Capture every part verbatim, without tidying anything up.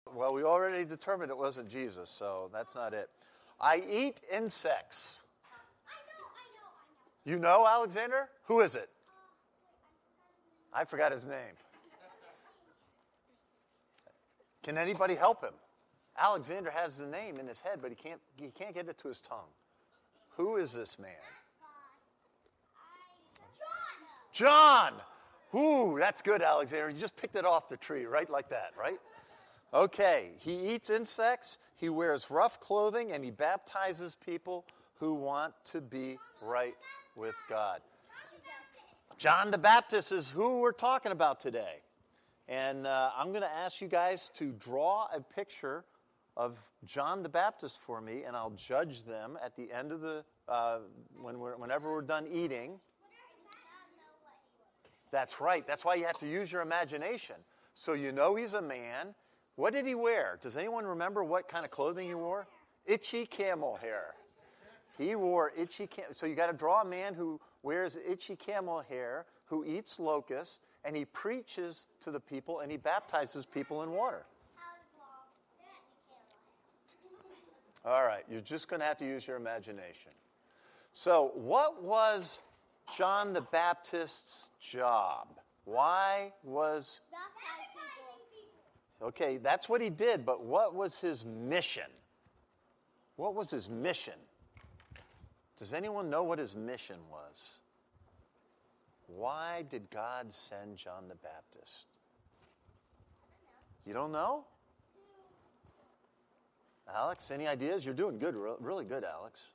Well, we already determined it wasn't Jesus, so that's not it. I eat insects. I know, I know, I know. You know, Alexander? Who is it? I forgot his name. Can anybody help him? Alexander has the name in his head, but he can't he can't get it to his tongue. Who is this man? John. John! Ooh, that's good, Alexander. You just picked it off the tree, right like that, right? Okay, he eats insects, he wears rough clothing, and he baptizes people who want to be right with God. John the Baptist is who we're talking about today. And uh, I'm going to ask you guys to draw a picture of John the Baptist for me, and I'll judge them at the end of the, uh, when we're, whenever we're done eating. That's right. That's why you have to use your imagination. So you know he's a man. What did he wear? Does anyone remember what kind of clothing he wore? Itchy camel hair. He wore itchy camel. So you got to draw a man who wears itchy camel hair, who eats locusts, and he preaches to the people, and he baptizes people in water. All right, you're just going to have to use your imagination. So what was John the Baptist's job? Why was... Okay, that's what he did, but what was his mission? What was his mission? Does anyone know what his mission was? Why did God send John the Baptist? You don't know? Alex, any ideas? You're doing good, really good, Alex.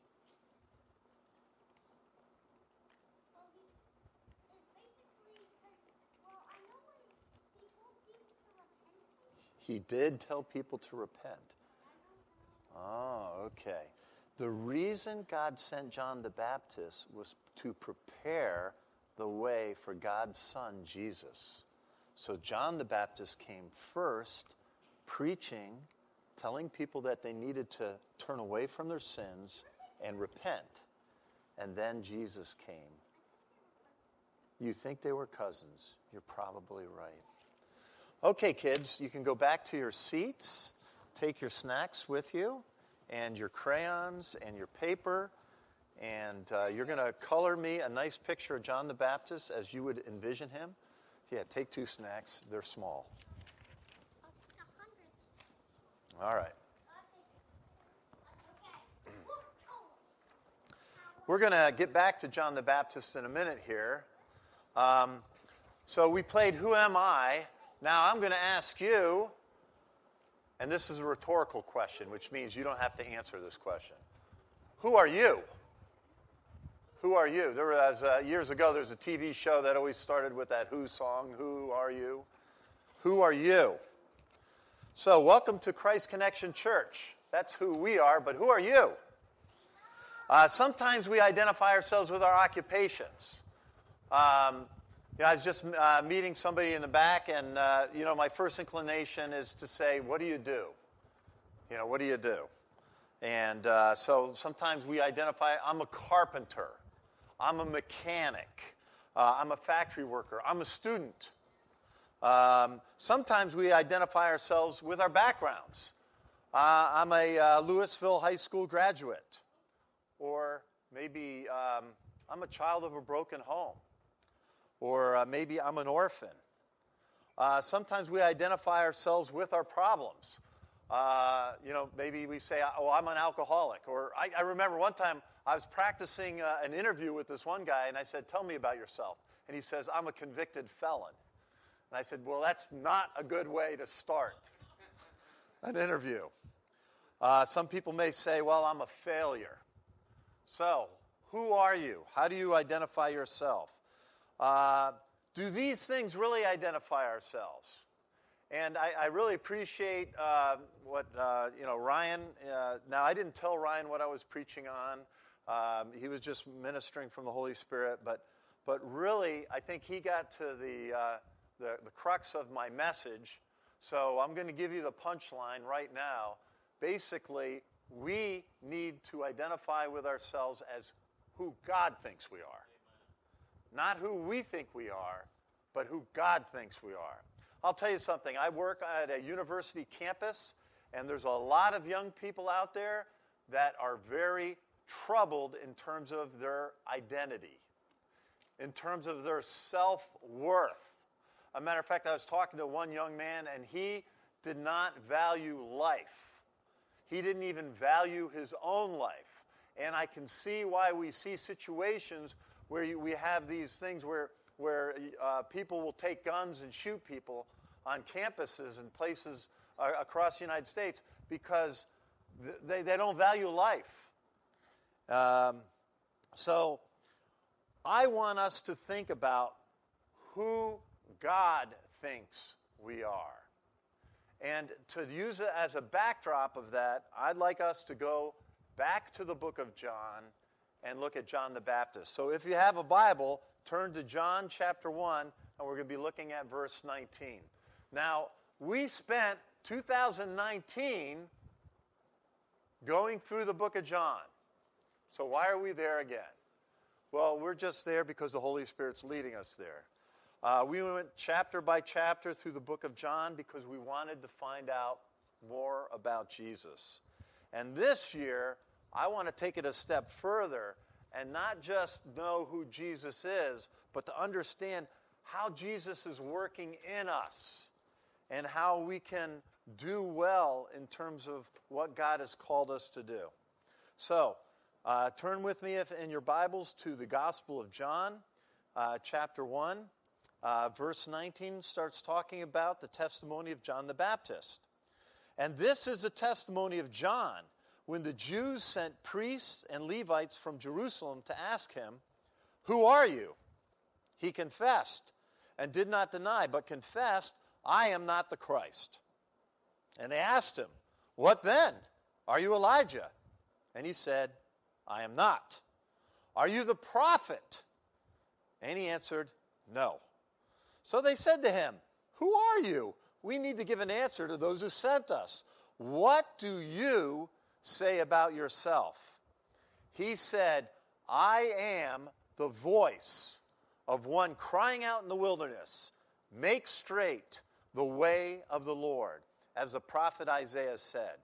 He did tell people to repent. Oh, okay. The reason God sent John the Baptist was to prepare the way for God's Son, Jesus. So John the Baptist came first, preaching, telling people that they needed to turn away from their sins and repent. And then Jesus came. You think they were cousins. You're probably right. Okay, kids, you can go back to your seats, take your snacks with you, and your crayons and your paper, and uh, you're going to color me a nice picture of John the Baptist as you would envision him. Yeah, take two snacks. They're small. All right. We're going to get back to John the Baptist in a minute here. Um, so we played Who Am I? Now I'm going to ask you, and this is a rhetorical question, which means you don't have to answer this question. Who are you? Who are you? There was, uh, years ago, there's a T V show that always started with that Who song, Who are you? Who are you? So welcome to Christ Connection Church. That's who we are, but who are you? Uh, sometimes we identify ourselves with our occupations. Um, you know, I was just uh, meeting somebody in the back, and uh, you know, my first inclination is to say, "What do you do?" You know, what do you do? And uh, so sometimes we identify. I'm a carpenter. I'm a mechanic. Uh, I'm a factory worker. I'm a student. Um, sometimes we identify ourselves with our backgrounds. Uh, I'm a uh, Louisville High School graduate, or maybe um, I'm a child of a broken home. Or uh, maybe I'm an orphan. Uh, sometimes we identify ourselves with our problems. Uh, you know, maybe we say, oh, I'm an alcoholic. Or I, I remember one time I was practicing uh, an interview with this one guy, and I said, tell me about yourself. And he says, I'm a convicted felon. And I said, well, that's not a good way to start an interview. Uh, some people may say, well, I'm a failure. So, who are you? How do you identify yourself? Uh, do these things really identify ourselves? And I, I really appreciate uh, what, uh, you know, Ryan, uh, now I didn't tell Ryan what I was preaching on. Um, he was just ministering from the Holy Spirit. But but really, I think he got to the, uh, the, the crux of my message. So I'm going to give you the punchline right now. Basically, we need to identify with ourselves as who God thinks we are. Not who we think we are, but who God thinks we are. I'll tell you something. I work at a university campus, and there's a lot of young people out there that are very troubled in terms of their identity, in terms of their self-worth. As a matter of fact, I was talking to one young man, and he did not value life. He didn't even value his own life. And I can see why we see situations where you, we have these things where, where uh, people will take guns and shoot people on campuses and places uh, across the United States because th- they, they don't value life. Um, so I want us to think about who God thinks we are. And to use it as a backdrop of that, I'd like us to go back to the book of John and look at John the Baptist. So if you have a Bible, turn to John chapter one, and we're going to be looking at verse nineteen. Now, we spent two thousand nineteen going through the book of John. So why are we there again? Well, we're just there because the Holy Spirit's leading us there. Uh, we went chapter by chapter through the book of John because we wanted to find out more about Jesus. And this year, I want to take it a step further and not just know who Jesus is, but to understand how Jesus is working in us and how we can do well in terms of what God has called us to do. So, uh, turn with me if, in your Bibles to the Gospel of John, uh, chapter one. Uh, verse nineteen starts talking about the testimony of John the Baptist. And this is the testimony of John when the Jews sent priests and Levites from Jerusalem to ask him, "Who are you?" He confessed and did not deny, but confessed, "I am not the Christ." And they asked him, "What then? Are you Elijah?" And he said, "I am not." "Are you the prophet?" And he answered, "No." So they said to him, "Who are you? We need to give an answer to those who sent us. What do you say about yourself?" He said, "I am the voice of one crying out in the wilderness, 'Make straight the way of the Lord,' as the prophet Isaiah said."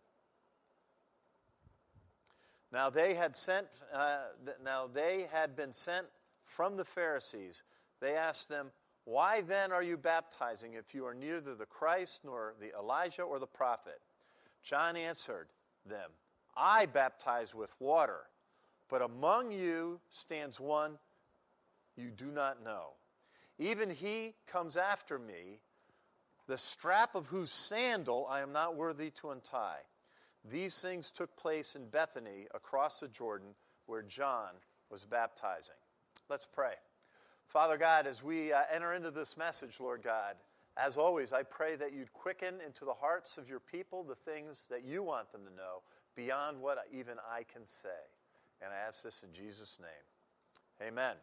Now they had sent. Uh, now they had been sent from the Pharisees. They asked them, "Why then are you baptizing if you are neither the Christ nor the Elijah or the prophet?" John answered them, "I baptize with water, but among you stands one you do not know. Even he comes after me, the strap of whose sandal I am not worthy to untie." These things took place in Bethany across the Jordan where John was baptizing. Let's pray. Father God, as we uh, enter into this message, Lord God, as always, I pray that you'd quicken into the hearts of your people the things that you want them to know beyond what even I can say. And I ask this in Jesus' name. Amen.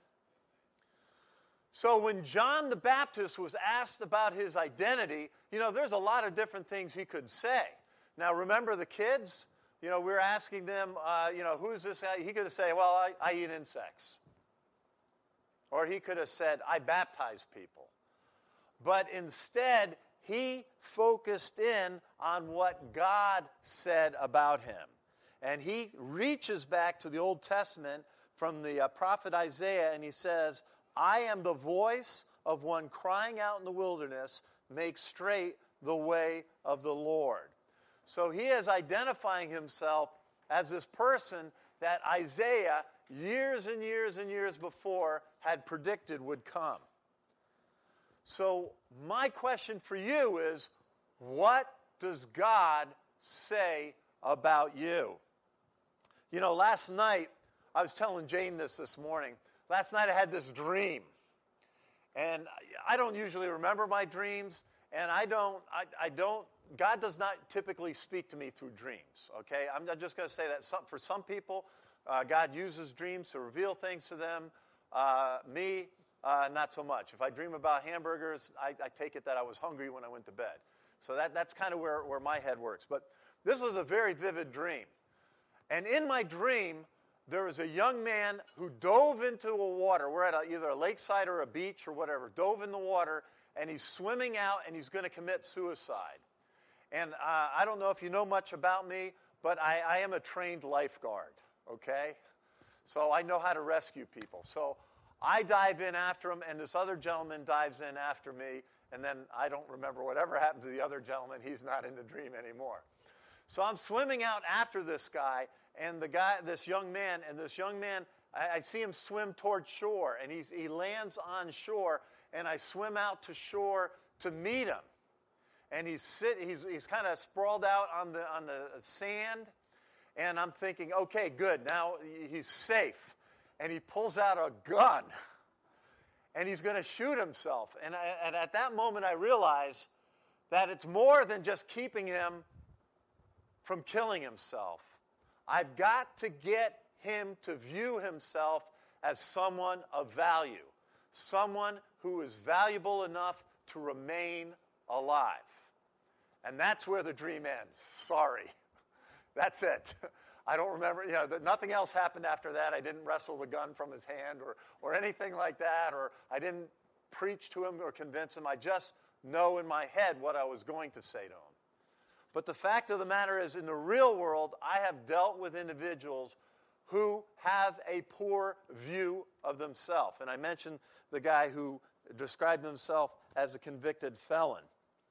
So when John the Baptist was asked about his identity, you know, there's a lot of different things he could say. Now, remember the kids? You know, we were asking them, uh, you know, who's this guy? He could have said, well, I, I eat insects. Or he could have said, I baptize people. But instead, he focused in on what God said about him. And he reaches back to the Old Testament from the uh, prophet Isaiah, and he says, "I am the voice of one crying out in the wilderness, make straight the way of the Lord." So he is identifying himself as this person that Isaiah, years and years and years before, had predicted would come. So my question for you is, what does God say about you? You know, last night, I was telling Jane this this morning. Last night I had this dream. And I don't usually remember my dreams, and I don't, I, I don't, God does not typically speak to me through dreams, okay? I'm just going to say that some, for some people, uh, God uses dreams to reveal things to them. Uh, me, uh, not so much. If I dream about hamburgers, I, I take it that I was hungry when I went to bed. So that, that's kind of where, where my head works. But this was a very vivid dream. And in my dream, there was a young man who dove into a water. We're at a, either a lakeside or a beach or whatever, dove in the water, and he's swimming out, and he's going to commit suicide. And uh, I don't know if you know much about me, but I, I am a trained lifeguard, okay? So I know how to rescue people. So I dive in after him, and this other gentleman dives in after me, and then I don't remember whatever happened to the other gentleman. He's not in the dream anymore. So I'm swimming out after this guy, and the guy, this young man, and this young man, I, I see him swim toward shore, and he's, he lands on shore, and I swim out to shore to meet him. And he's sit, he's, he's kind of sprawled out on the, on the sand, and I'm thinking, okay, good, now he's safe. And he pulls out a gun, and he's going to shoot himself. And, I, and at that moment, I realize that it's more than just keeping him from killing himself. I've got to get him to view himself as someone of value, someone who is valuable enough to remain alive. And that's where the dream ends. Sorry. That's it. I don't remember, you know, nothing else happened after that. I didn't wrestle the gun from his hand or, or anything like that, or I didn't preach to him or convince him. I just know in my head what I was going to say to him. But the fact of the matter is, in the real world, I have dealt with individuals who have a poor view of themselves. And I mentioned the guy who described himself as a convicted felon.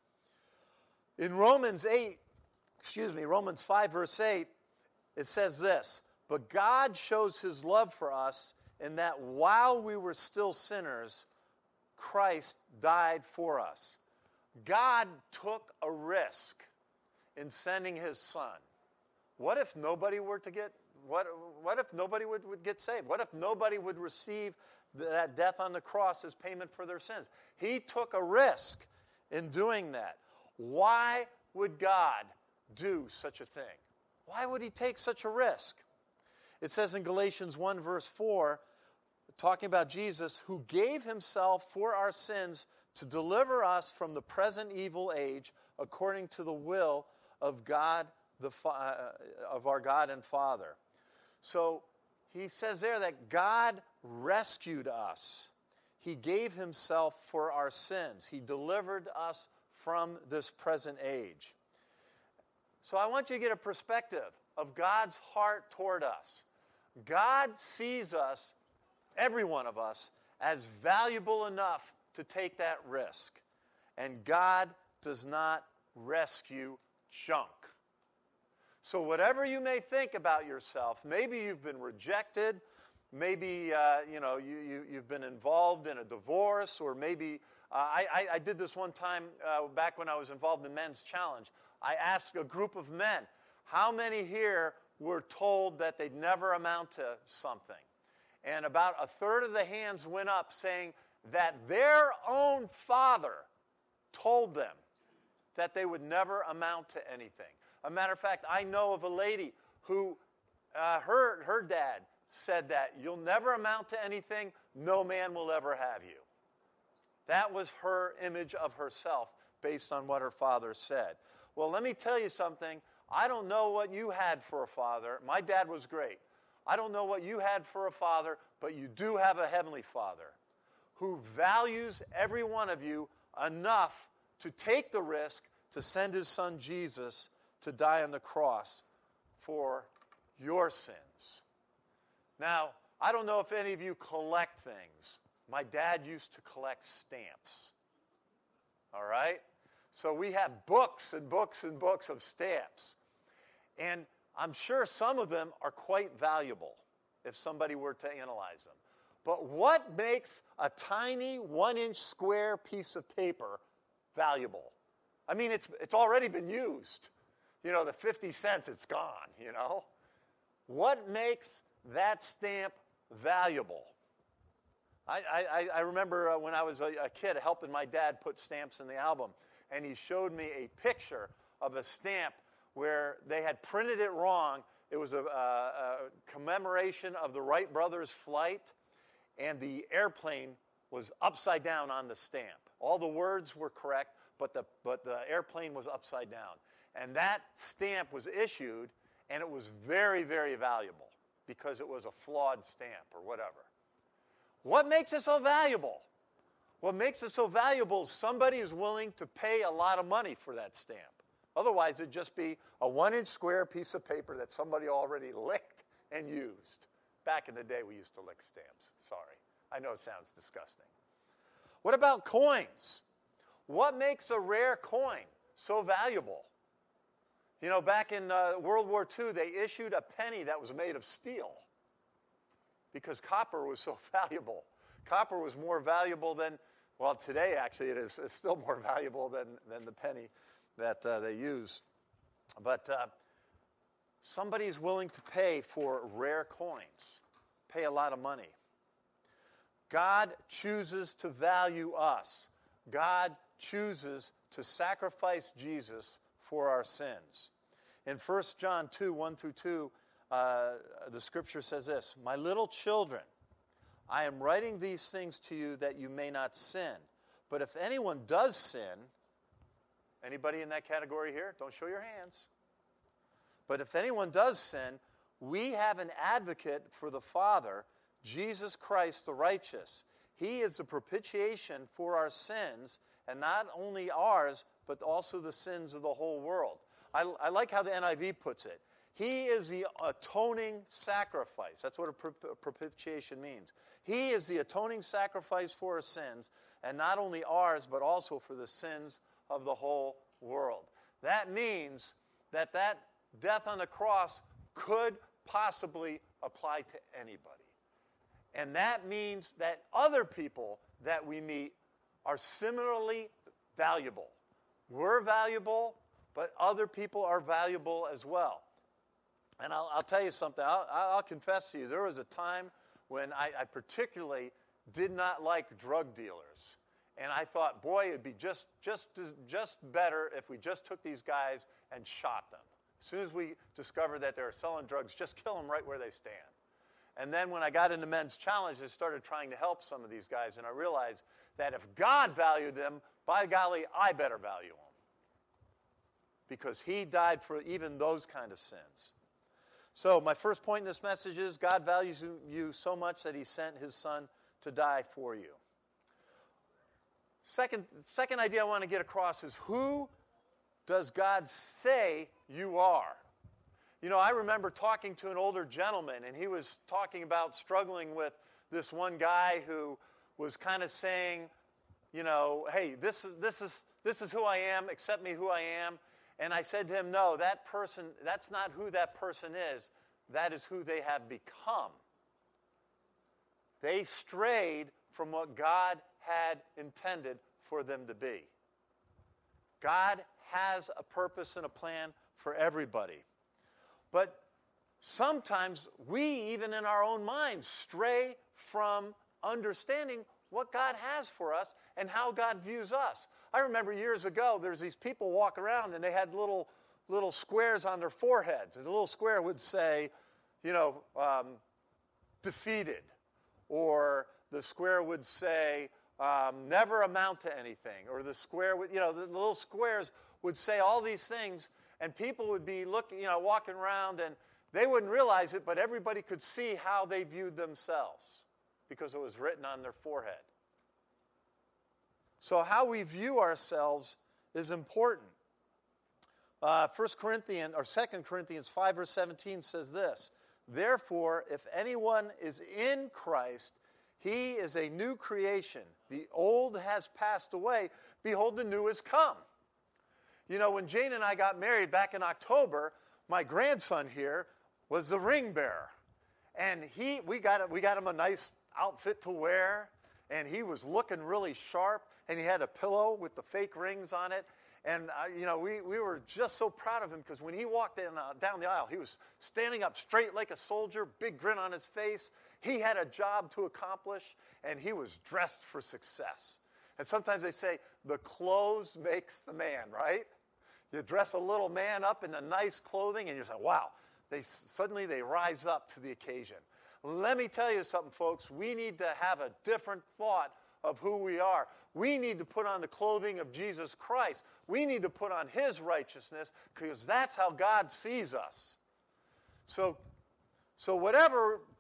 In Romans eight, excuse me, Romans five, verse eight, it says this, "But God shows his love for us in that while we were still sinners, Christ died for us." God took a risk in sending his son. What if nobody were to get, what, what if nobody would, would get saved? What if nobody would receive that death on the cross as payment for their sins? He took a risk in doing that. Why would God do such a thing? Why would he take such a risk? It says in Galatians one, verse four, talking about Jesus, who gave himself for our sins to deliver us from the present evil age, according to the will of God, the uh, of our God and Father. So he says there that God rescued us. He gave himself for our sins. He delivered us from this present age. So I want you to get a perspective of God's heart toward us. God sees us, every one of us, as valuable enough to take that risk. And God does not rescue junk. So whatever you may think about yourself, maybe you've been rejected, maybe uh, you know you, you you've been involved in a divorce, or maybe uh, I, I I did this one time uh, back when I was involved in Men's Challenge. I asked a group of men, how many here were told that they'd never amount to something? And about a third of the hands went up saying that their own father told them that they would never amount to anything. A matter of fact, I know of a lady who, uh, her, her dad said that, you'll never amount to anything, no man will ever have you. That was her image of herself based on what her father said. Well, let me tell you something. I don't know what you had for a father. My dad was great. I don't know what you had for a father, but you do have a heavenly Father who values every one of you enough to take the risk to send his son Jesus to die on the cross for your sins. Now, I don't know if any of you collect things. My dad used to collect stamps. All right? So we have books and books and books of stamps. And I'm sure some of them are quite valuable if somebody were to analyze them. But what makes a tiny one-inch square piece of paper valuable? I mean, it's it's already been used. You know, the fifty cents, it's gone, you know. What makes that stamp valuable? I, I, I remember uh, when I was a, a kid helping my dad put stamps in the album, and he showed me a picture of a stamp where they had printed it wrong. It was a, a, a commemoration of the Wright brothers' flight, and the airplane was upside down on the stamp. All the words were correct, but the, but the airplane was upside down. And that stamp was issued, and it was very, very valuable because it was a flawed stamp or whatever. What makes it so valuable? What makes it so valuable is somebody is willing to pay a lot of money for that stamp. Otherwise, it'd just be a one-inch square piece of paper that somebody already licked and used. Back in the day, we used to lick stamps. Sorry. I know it sounds disgusting. What about coins? What makes a rare coin so valuable? You know, back in uh, World War Two, they issued a penny that was made of steel because copper was so valuable. Copper was more valuable than, well, today actually it is it's still more valuable than, than the penny that uh, they use. But uh, somebody's willing to pay for rare coins, pay a lot of money. God chooses to value us. God chooses to sacrifice Jesus for our sins. In First John two, one through two, uh, the scripture says this, "My little children, I am writing these things to you that you may not sin. But if anyone does sin," anybody in that category here? Don't show your hands. "But if anyone does sin, we have an advocate for the Father, Jesus Christ the righteous. He is the propitiation for our sins, and not only ours, but also the sins of the whole world." I, I like how the N I V puts it. He is the atoning sacrifice. That's what a propitiation means. He is the atoning sacrifice for our sins, and not only ours, but also for the sins of the whole world. That means that that death on the cross could possibly apply to anybody. And that means that other people that we meet are similarly valuable. We're valuable, but other people are valuable as well. And I'll, I'll tell you something. I'll, I'll confess to you, there was a time when I, I particularly did not like drug dealers. And I thought, boy, it'd be just, just, just better if we just took these guys and shot them. As soon as we discovered that they were selling drugs, just kill them right where they stand. And then when I got into Men's Challenge, I started trying to help some of these guys, and I realized that if God valued them, by golly, I better value them. Because he died for even those kind of sins. So my first point in this message is God values you so much that he sent his son to die for you. Second, second idea I want to get across is, who does God say you are? You know, I remember talking to an older gentleman, and he was talking about struggling with this one guy who was kind of saying, you know, hey, this is this is this is who I am, accept me who I am. And I said to him, no, that person, that's not who that person is. That is who they have become. They strayed from what God had intended for them to be. God has a purpose and a plan for everybody. But sometimes we, even in our own minds, stray from understanding what God has for us and how God views us. I remember years ago, there's these people walk around and they had little little squares on their foreheads. And the little square would say, you know, um, defeated. Or the square would say, um, never amount to anything. Or the square would, you know, the little squares would say all these things, and people would be looking, you know, walking around, and they wouldn't realize it, but everybody could see how they viewed themselves because it was written on their forehead. So how we view ourselves is important. Uh, First Corinthians or Second Corinthians five verse seventeen says this: "Therefore, if anyone is in Christ, he is a new creation. The old has passed away; behold, the new has come." You know, when Jane and I got married back in October, my grandson here was the ring bearer, and he we got we got him a nice outfit to wear, and he was looking really sharp. And he had a pillow with the fake rings on it. And, uh, you know, we, we were just so proud of him because when he walked in, uh, down the aisle, he was standing up straight like a soldier, big grin on his face. He had a job to accomplish, and he was dressed for success. And sometimes they say, the clothes makes the man, right? You dress a little man up in the nice clothing, and you're like, wow, they suddenly they rise up to the occasion. Let me tell you something, folks. We need to have a different thought of who we are. We need to put on the clothing of Jesus Christ. We need to put on his righteousness because that's how God sees us. So, so whatever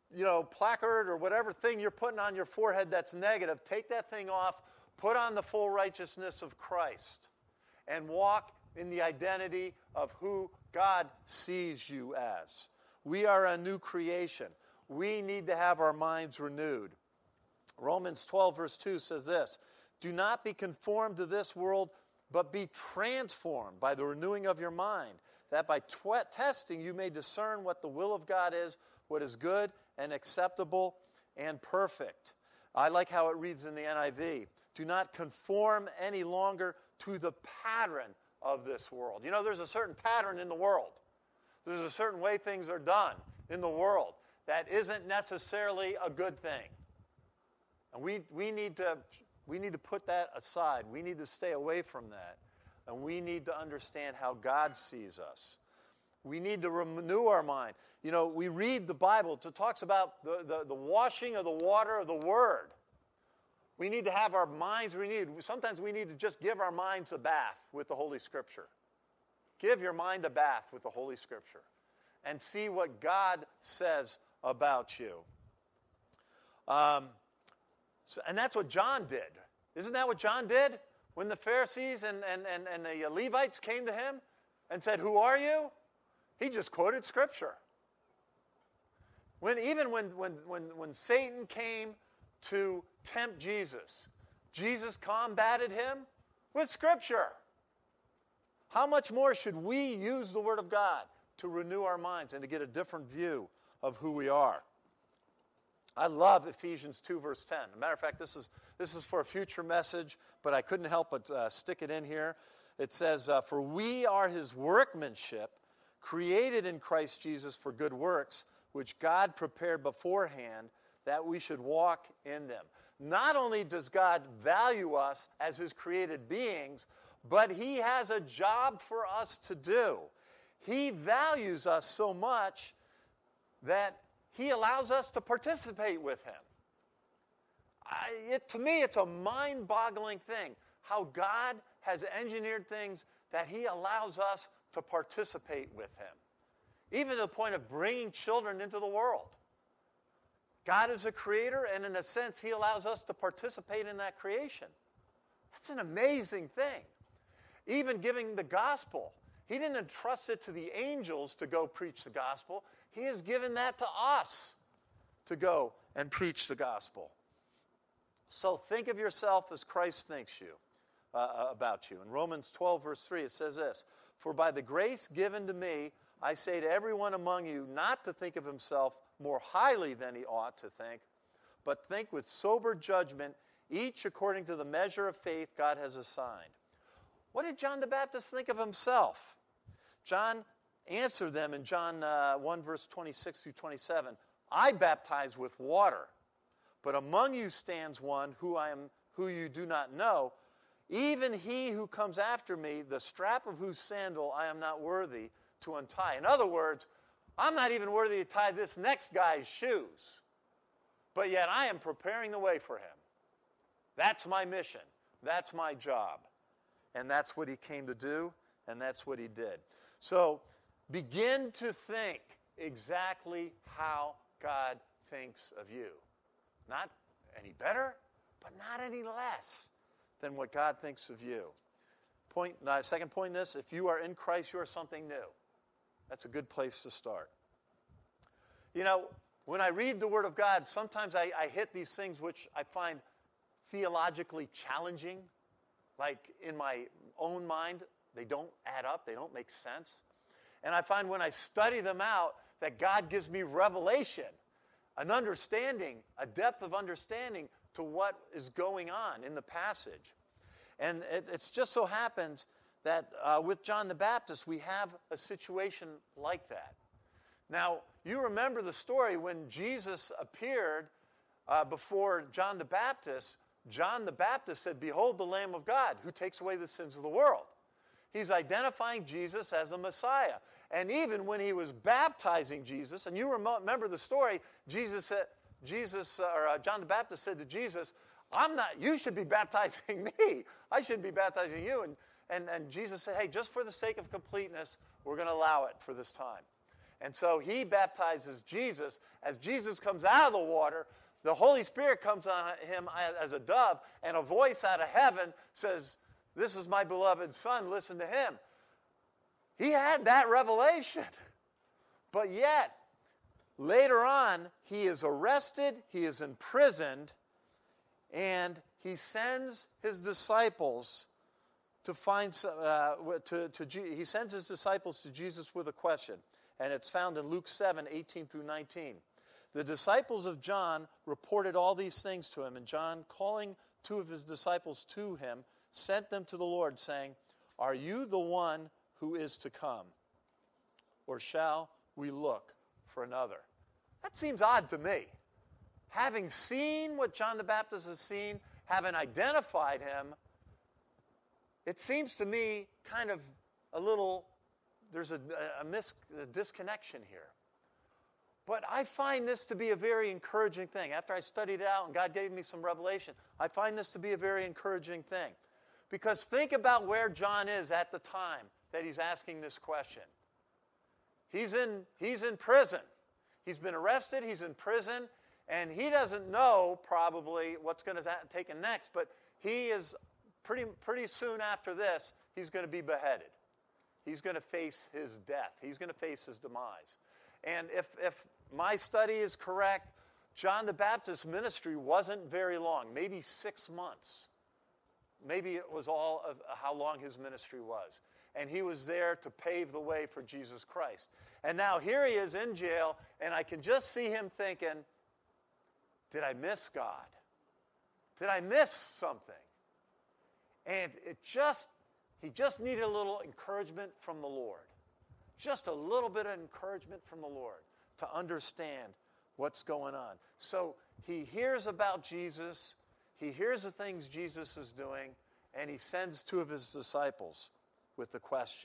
you know, placard or whatever thing you're putting on your forehead that's negative, take that thing off, put on the full righteousness of Christ, and walk in the identity of who God sees you as. We are a new creation. We need to have our minds renewed. Romans twelve, verse two says this, do not be conformed to this world, but be transformed by the renewing of your mind, that by tw- testing you may discern what the will of God is, what is good and acceptable and perfect. I like how it reads in the N I V. Do not conform any longer to the pattern of this world. You know, there's a certain pattern in the world. There's a certain way things are done in the world that isn't necessarily a good thing. And we, we, need to, we need to put that aside. We need to stay away from that. And we need to understand how God sees us. We need to renew our mind. You know, we read the Bible. It talks about the, the, the washing of the water of the Word. We need to have our minds renewed. Sometimes we need to just give our minds a bath with the Holy Scripture. Give your mind a bath with the Holy Scripture and see what God says about you. Um, so, and that's what John did. Isn't that what John did? When the Pharisees and, and, and, and the Levites came to him and said, who are you? He just quoted Scripture. When, even when, when, when, when Satan came to tempt Jesus, Jesus combated him with Scripture. How much more should we use the Word of God to renew our minds and to get a different view of who we are? I love Ephesians two, verse ten. As a matter of fact, this is, this is for a future message, but I couldn't help but uh, stick it in here. It says, uh, for we are His workmanship, created in Christ Jesus for good works, which God prepared beforehand that we should walk in them. Not only does God value us as His created beings, but He has a job for us to do. He values us so much that He allows us to participate with Him. I, it, to me, it's a mind-boggling thing how God has engineered things that He allows us to participate with Him, even to the point of bringing children into the world. God is a creator, and in a sense, He allows us to participate in that creation. That's an amazing thing. Even giving the gospel. He didn't entrust it to the angels to go preach the gospel. He has given that to us to go and preach the gospel. So think of yourself as Christ thinks you uh, about you. In Romans twelve, verse three, it says this, for by the grace given to me, I say to everyone among you not to think of himself more highly than he ought to think, but think with sober judgment, each according to the measure of faith God has assigned. What did John the Baptist think of himself? John answered them in John uh, one, verse twenty-six through twenty-seven. I baptize with water, but among you stands one who I am, who you do not know, even he who comes after me, the strap of whose sandal I am not worthy to untie. In other words, I'm not even worthy to tie this next guy's shoes, but yet I am preparing the way for him. That's my mission. That's my job. And that's what he came to do, and that's what he did. So begin to think exactly how God thinks of you. Not any better, but not any less than what God thinks of you. Point, uh, second point in this, if you are in Christ, you are something new. That's a good place to start. You know, when I read the Word of God, sometimes I, I hit these things which I find theologically challenging. Like in my own mind, they don't add up, they don't make sense. And I find when I study them out that God gives me revelation, an understanding, a depth of understanding to what is going on in the passage. And it it's just so happens that uh, with John the Baptist, we have a situation like that. Now, you remember the story when Jesus appeared uh, before John the Baptist. John the Baptist said, behold the Lamb of God who takes away the sins of the world. He's identifying Jesus as a Messiah. And even when he was baptizing Jesus, and you remember the story, Jesus said, Jesus or uh, John the Baptist said to Jesus, I'm not, you should be baptizing me. I shouldn't be baptizing you. And, and, and Jesus said, hey, just for the sake of completeness, we're going to allow it for this time. And so he baptizes Jesus. As Jesus comes out of the water, the Holy Spirit comes on him as a dove, and a voice out of heaven says, "This is my beloved Son, listen to him." He had that revelation. But yet, later on, he is arrested, he is imprisoned, and he sends his disciples to find, uh, to, to, he sends his disciples to Jesus with a question. And it's found in Luke seven, eighteen through nineteen. The disciples of John reported all these things to him, and John, calling two of his disciples to him, sent them to the Lord, saying, "Are you the one who is to come, or shall we look for another?" That seems odd to me. Having seen what John the Baptist has seen, having identified him, it seems to me kind of a little, there's a, a, mis, a disconnection here. But I find this to be a very encouraging thing. After I studied it out and God gave me some revelation, I find this to be a very encouraging thing. Because think about where John is at the time that he's asking this question. He's in, he's in prison. He's been arrested, he's in prison, and he doesn't know probably what's going to take him next, but he is pretty, pretty soon after this, he's going to be beheaded. He's going to face his death. He's going to face his demise. And if, if my study is correct, John the Baptist's ministry wasn't very long, maybe six months. Maybe it was all of how long his ministry was. And he was there to pave the way for Jesus Christ. And now here he is in jail, and I can just see him thinking, did I miss God? Did I miss something? And it just, he just needed a little encouragement from the Lord. Just a little bit of encouragement from the Lord to understand what's going on. So he hears about Jesus, he hears the things Jesus is doing, and he sends two of his disciples with the question.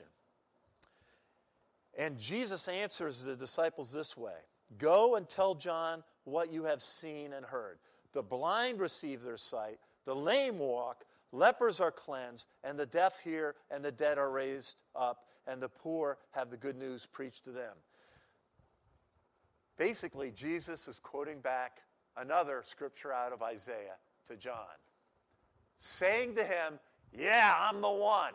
And Jesus answers the disciples this way: "Go and tell John what you have seen and heard. The blind receive their sight, the lame walk, lepers are cleansed, and the deaf hear, and the dead are raised up, and the poor have the good news preached to them." Basically, Jesus is quoting back another scripture out of Isaiah to John, saying to him, yeah, I'm the one.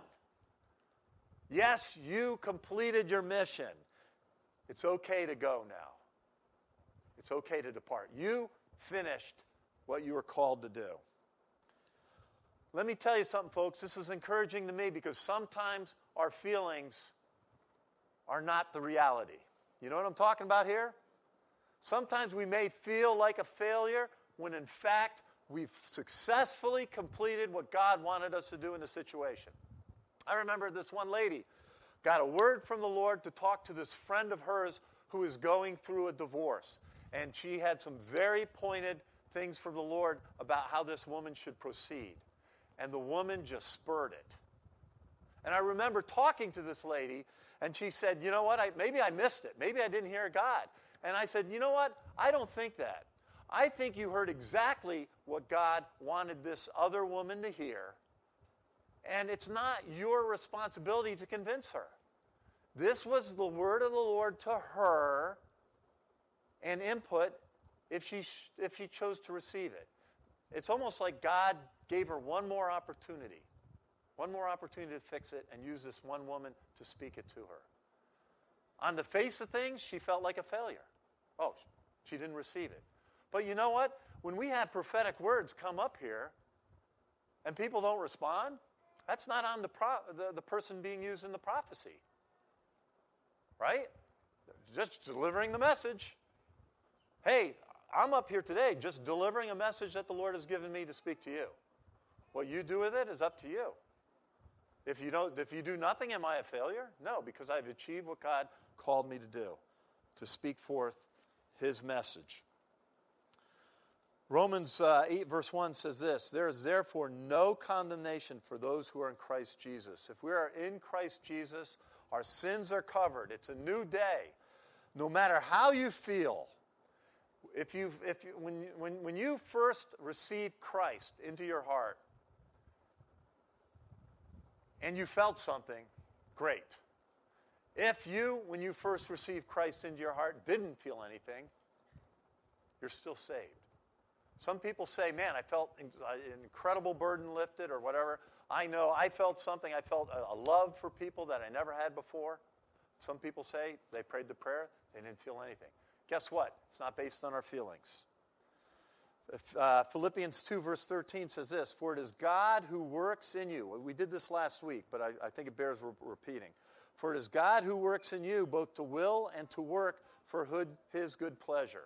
Yes, you completed your mission. It's okay to go now. It's okay to depart. You finished what you were called to do. Let me tell you something, folks. This is encouraging to me because sometimes our feelings are not the reality. You know what I'm talking about here? Sometimes we may feel like a failure when in fact we've successfully completed what God wanted us to do in the situation. I remember this one lady got a word from the Lord to talk to this friend of hers who is going through a divorce. And she had some very pointed things from the Lord about how this woman should proceed. And the woman just spurred it. And I remember talking to this lady, and she said, you know what, I, maybe I missed it. Maybe I didn't hear God. And I said, you know what, I don't think that. I think you heard exactly what God wanted this other woman to hear. And it's not your responsibility to convince her. This was the word of the Lord to her and input if she, if she chose to receive it. It's almost like God gave her one more opportunity. One more opportunity to fix it and use this one woman to speak it to her. On the face of things, she felt like a failure. Oh, she didn't receive it. But you know what? When we have prophetic words come up here and people don't respond, that's not on the, pro- the, the person being used in the prophecy. Right? Just delivering the message. Hey, I'm up here today just delivering a message that the Lord has given me to speak to you. What you do with it is up to you. If you don't, if you do nothing, am I a failure? No, because I've achieved what God called me to do, to speak forth his message. Romans uh, eight verse one says this: there is therefore no condemnation for those who are in Christ Jesus. If we are in Christ Jesus, our sins are covered. It's a new day. No matter how you feel, if you if you, when when when you first received Christ into your heart and you felt something, great. If you, when you first received Christ into your heart, didn't feel anything, you're still saved. Some people say, man, I felt an incredible burden lifted or whatever. I know I felt something. I felt a love for people that I never had before. Some people say they prayed the prayer, they didn't feel anything. Guess what? It's not based on our feelings. If, uh, Philippians two, verse thirteen says this, for it is God who works in you. We did this last week, but I, I think it bears re- repeating. For it is God who works in you both to will and to work for his good pleasure.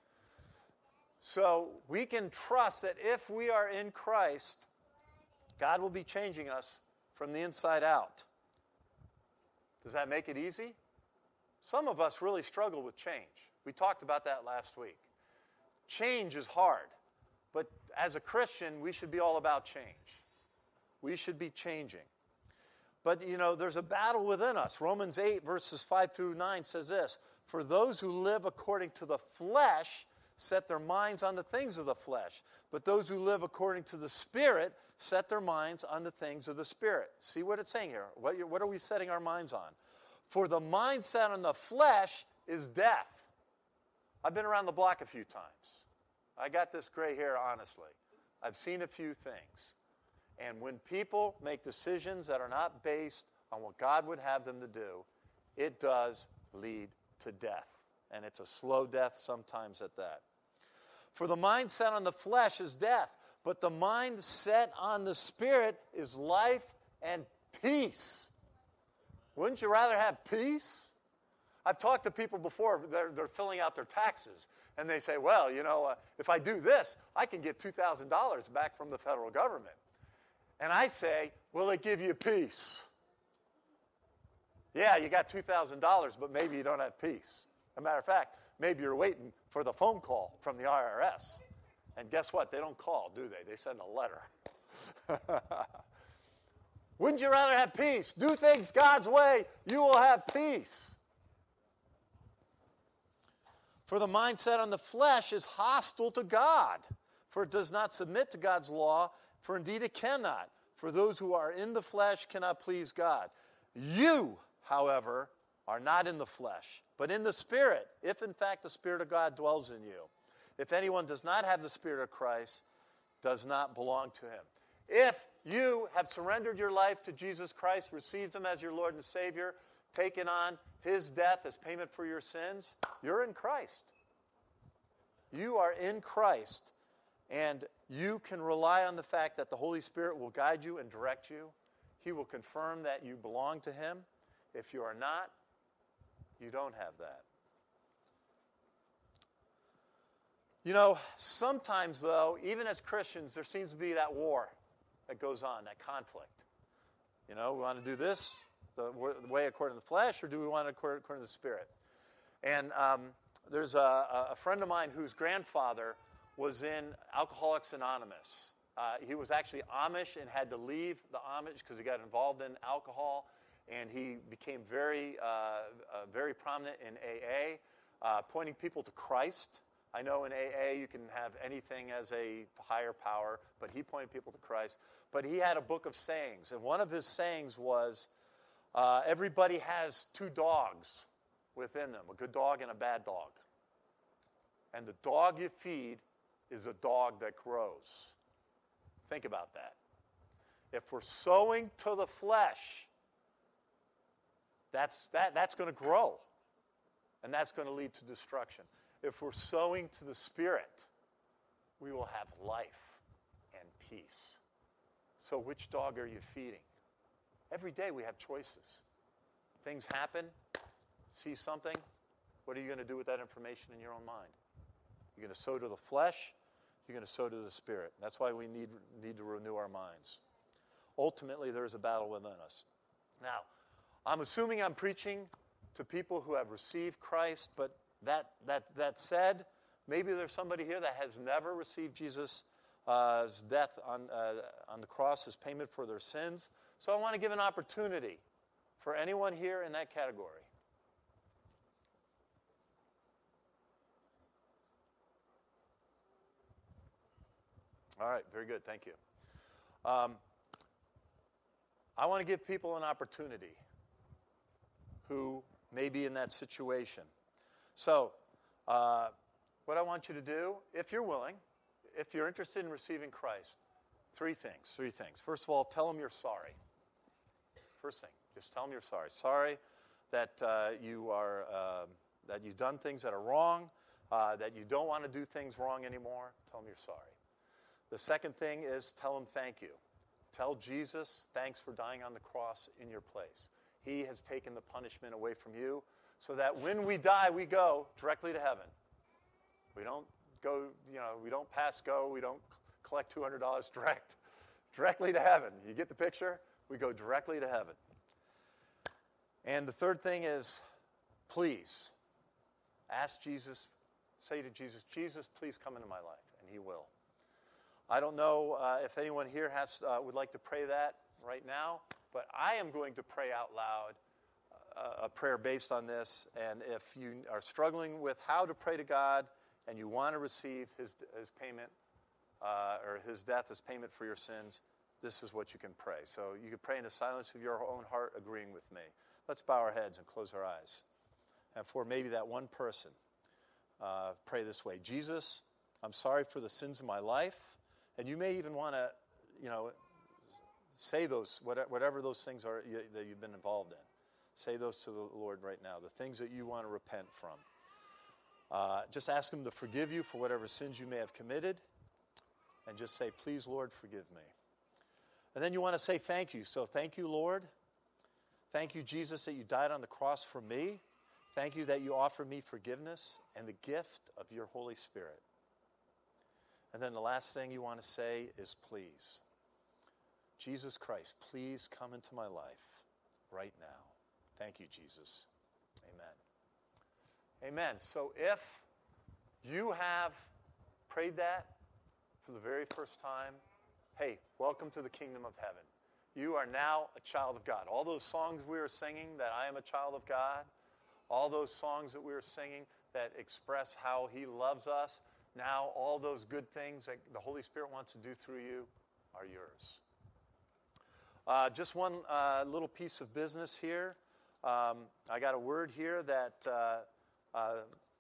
So we can trust that if we are in Christ, God will be changing us from the inside out. Does that make it easy? Some of us really struggle with change. We talked about that last week. Change is hard, but as a Christian, we should be all about change. We should be changing. But, you know, there's a battle within us. Romans eight, verses five through nine says this, for those who live according to the flesh set their minds on the things of the flesh, but those who live according to the Spirit set their minds on the things of the Spirit. See what it's saying here? What, what are we setting our minds on? For the mindset on the flesh is death. I've been around the block a few times. I got this gray hair, honestly. I've seen a few things. And when people make decisions that are not based on what God would have them to do, it does lead to death. And it's a slow death sometimes at that. For the mind set on the flesh is death, but the mind set on the Spirit is life and peace. Wouldn't you rather have peace? I've talked to people before, they're, they're filling out their taxes, and they say, well, you know, uh, if I do this, I can get two thousand dollars back from the federal government. And I say, will it give you peace? Yeah, you got two thousand dollars, but maybe you don't have peace. As a matter of fact, maybe you're waiting for the phone call from the I R S. And guess what? They don't call, do they? They send a letter. Wouldn't you rather have peace? Do things God's way. You will have peace. For the mindset on the flesh is hostile to God, for it does not submit to God's law, for indeed it cannot. For those who are in the flesh cannot please God. You, however, are not in the flesh, but in the Spirit, if in fact the Spirit of God dwells in you. If anyone does not have the Spirit of Christ, does not belong to him. If you have surrendered your life to Jesus Christ, received him as your Lord and Savior, taken on his death as payment for your sins, you're in Christ. You are in Christ, and you can rely on the fact that the Holy Spirit will guide you and direct you. He will confirm that you belong to him. If you are not, you don't have that. You know, sometimes, though, even as Christians, there seems to be that war that goes on, that conflict. You know, we want to do this the way according to the flesh, or do we want it according to the Spirit? And um, there's a, a friend of mine whose grandfather was in Alcoholics Anonymous. Uh, he was actually Amish and had to leave the Amish because he got involved in alcohol, and he became very, uh, uh, very prominent in A A, uh, pointing people to Christ. I know in A A you can have anything as a higher power, but he pointed people to Christ. But he had a book of sayings, and one of his sayings was, uh, everybody has two dogs within them, a good dog and a bad dog. And the dog you feed is a dog that grows. Think about that. If we're sowing to the flesh, that's, that, that's going to grow, and that's going to lead to destruction. If we're sowing to the Spirit, we will have life and peace. So which dog are you feeding? Every day we have choices. Things happen, see something. What are you going to do with that information in your own mind? You're going to sow to the flesh. You're going to sow to the Spirit. That's why we need, need to renew our minds. Ultimately, there is a battle within us. Now, I'm assuming I'm preaching to people who have received Christ, but that, that, that said, maybe there's somebody here that has never received Jesus' uh, death on, uh, on the cross as payment for their sins. So I want to give an opportunity for anyone here in that category. All right, very good, thank you. Um, I want to give people an opportunity who may be in that situation. So, uh, what I want you to do, if you're willing, if you're interested in receiving Christ, three things, three things. First of all, tell them you're sorry. First thing, just tell them you're sorry. Sorry that uh, you are, uh, that you've done things that are wrong, uh, that you don't want to do things wrong anymore. Tell them you're sorry. The second thing is tell them thank you. Tell Jesus, thanks for dying on the cross in your place. He has taken the punishment away from you so that when we die, we go directly to heaven. We don't go, you know, we don't pass go. We don't collect two hundred dollars direct, directly to heaven. You get the picture? We go directly to heaven. And the third thing is, please, ask Jesus, say to Jesus, Jesus, please come into my life, and he will. I don't know uh, if anyone here has uh, would like to pray that right now, but I am going to pray out loud uh, a prayer based on this. And if you are struggling with how to pray to God and you want to receive his, his payment uh, or his death as payment for your sins, this is what you can pray. So you can pray in the silence of your own heart, agreeing with me. Let's bow our heads and close our eyes. And for maybe that one person, uh, pray this way. Jesus, I'm sorry for the sins of my life. And you may even want to, you know, say those, whatever those things are that you've been involved in. Say those to the Lord right now, the things that you want to repent from. Uh, just ask him to forgive you for whatever sins you may have committed. And just say, please, Lord, forgive me. And then you want to say thank you. So thank you, Lord. Thank you, Jesus, that you died on the cross for me. Thank you that you offer me forgiveness and the gift of your Holy Spirit. And then the last thing you want to say is please. Jesus Christ, please come into my life right now. Thank you, Jesus. Amen. Amen. So if you have prayed that for the very first time, hey, welcome to the kingdom of heaven. You are now a child of God. All those songs we were singing, that I am a child of God, all those songs that we were singing that express how he loves us, now all those good things that the Holy Spirit wants to do through you are yours. Uh, just one uh, little piece of business here. Um, I got a word here that uh, uh,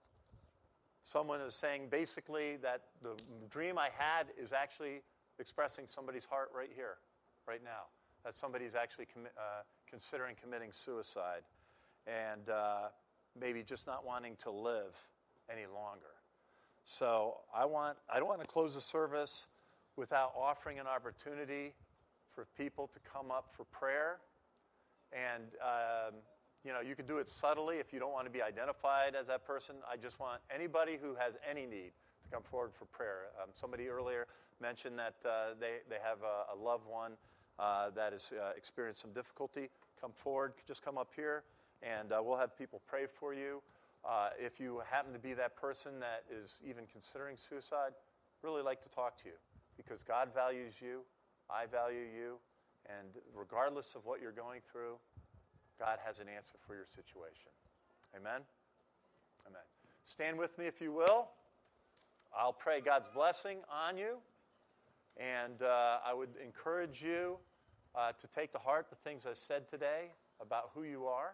someone is saying basically that the dream I had is actually expressing somebody's heart right here, right now. That somebody's actually commi- uh, considering committing suicide and uh, maybe just not wanting to live any longer. So I want I don't want to close the service without offering an opportunity for people to come up for prayer. And, um, you know, you can do it subtly if you don't want to be identified as that person. I just want anybody who has any need to come forward for prayer. Um, somebody earlier mentioned that uh, they, they have a, a loved one uh, that has uh, experienced some difficulty. Come forward, just come up here, and uh, we'll have people pray for you. Uh, if you happen to be that person that is even considering suicide, really like to talk to you because God values you, I value you, and regardless of what you're going through, God has an answer for your situation. Amen? Amen. Stand with me if you will. I'll pray God's blessing on you, and uh, I would encourage you uh, to take to heart the things I said today about who you are.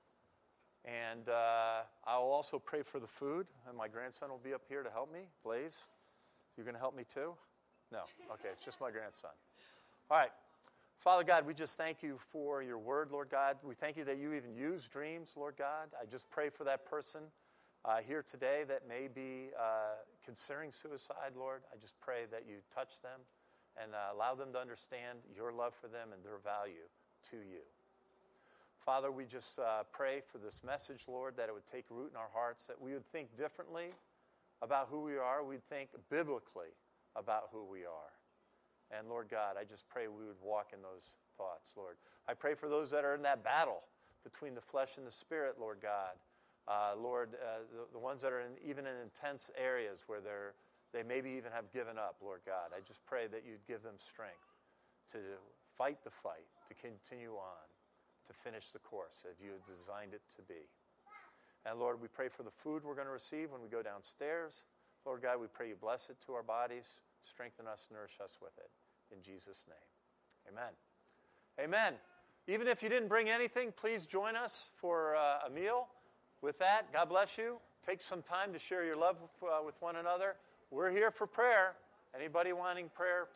And uh, I'll also pray for the food, and my grandson will be up here to help me. Blaze, you going to help me too? No? Okay, it's just my grandson. All right. Father God, we just thank you for your word, Lord God. We thank you that you even use dreams, Lord God. I just pray for that person uh, here today that may be uh, considering suicide, Lord. I just pray that you touch them and uh, allow them to understand your love for them and their value to you. Father, we just uh, pray for this message, Lord, that it would take root in our hearts, that we would think differently about who we are. We'd think biblically about who we are. And Lord God, I just pray we would walk in those thoughts, Lord. I pray for those that are in that battle between the flesh and the spirit, Lord God. Uh, Lord, uh, the, the ones that are in, even in intense areas where they're, they maybe even have given up, Lord God. I just pray that you'd give them strength to fight the fight, to continue on, to finish the course as you have designed it to be. And Lord, we pray for the food we're going to receive when we go downstairs. Lord God, we pray you bless it to our bodies, strengthen us, nourish us with it. In Jesus' name, amen. Amen. Even if you didn't bring anything, please join us for uh, a meal. With that, God bless you. Take some time to share your love with, uh, with one another. We're here for prayer. Anybody wanting prayer,